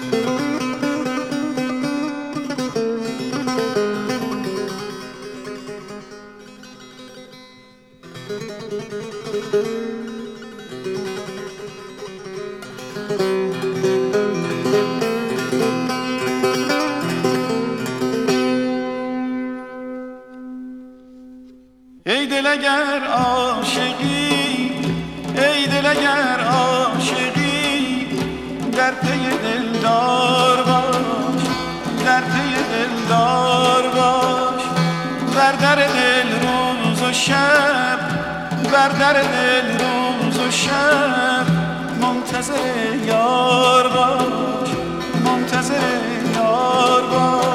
ای دل اگر عاشقی، ای دل اگر عاشقی، در پی دلدار باش، در پی دلدار باش. بر در دل روز و شب، بر در دل روز و شب، منتظر یار باش، منتظر یار باش.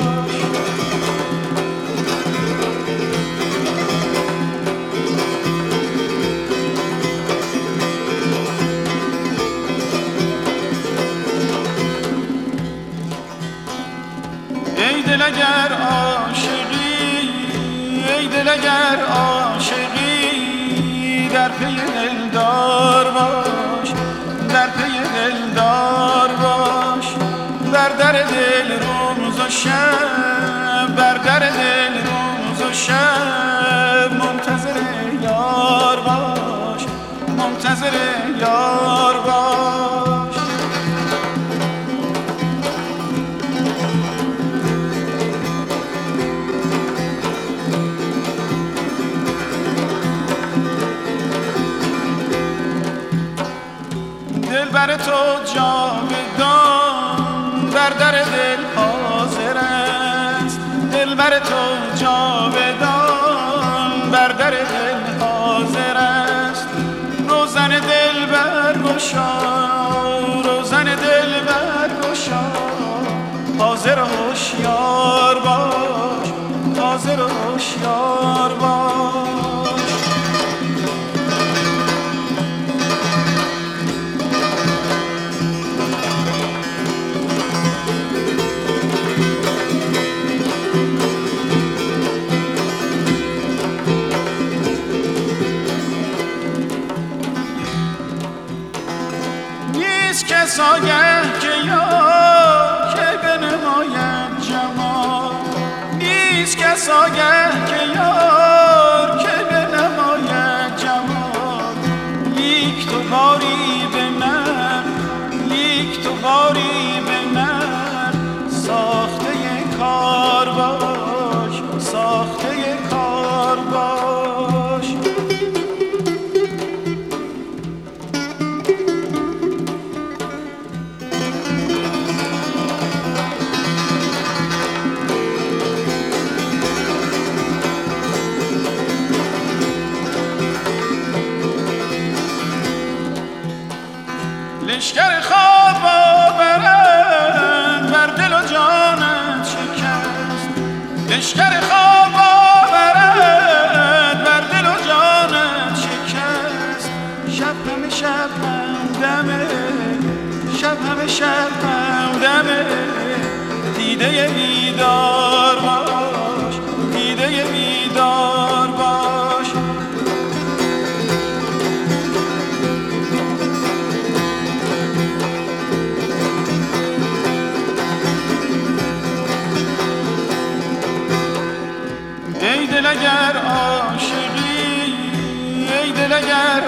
ای دل اگر عاشقی، ای دل اگر عاشقی، در پی دلدار باش، در پی دلدار باش. بر در دل روز و شب، بر در دل روز و شب، منتظر یار باش، منتظر یار باش. دل بر تو جاودان بر در دل حاضر است، دل بر تو جاودان بر در دل حاضر است. روزن دل برگشا، روزن دل برگشا، حاضر و هوشیار باش، حاضر و هوشیار باش. کس آگه که یار که بنماید جمال، نیست کس آگه که یار که بنماید جمال. لیک تو باری به من، لیک تو باری به من، ساخته کار باش، ساخته کار باش. لشکر خواب آورند بر دل و جانت شکست، لشکر خواب آورند بر دل و جانت شکست. شب همه شب همدمه، شب همه شب همدمه، دیده بیدار باش، دیده بیدار باش. ای دل اگر عاشقی، ای دل اگر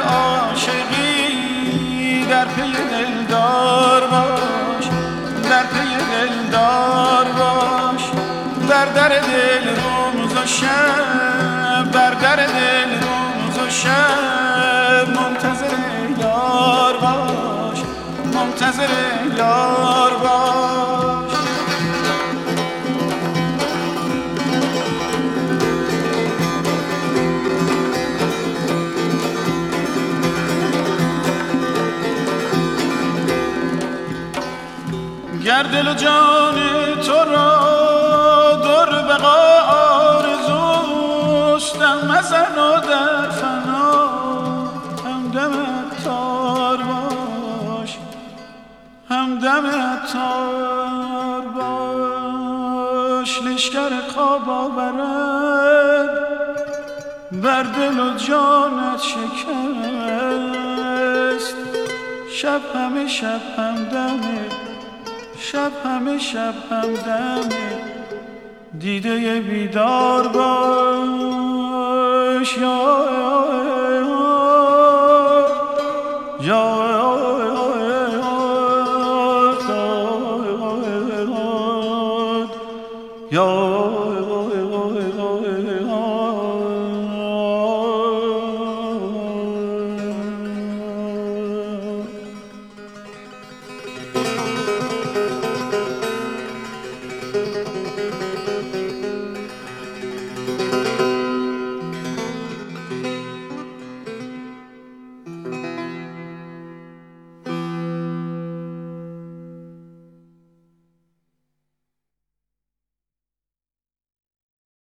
عاشقی، در پی دلدار باش، در پی دلدار باش. بر در دل روز و شب، بر در دل روز و شب، منتظر یار باش، منتظر یار باش. گر دل و جان تو را در بقا آرزوست، دم مزن و در فنا همدم عطار باش، همدم عطار باش. لشکر خواب آورد بر دل و جانت شکست، شب همه شب همدمه، شب همه شب همدمه دیده بیدار باش یا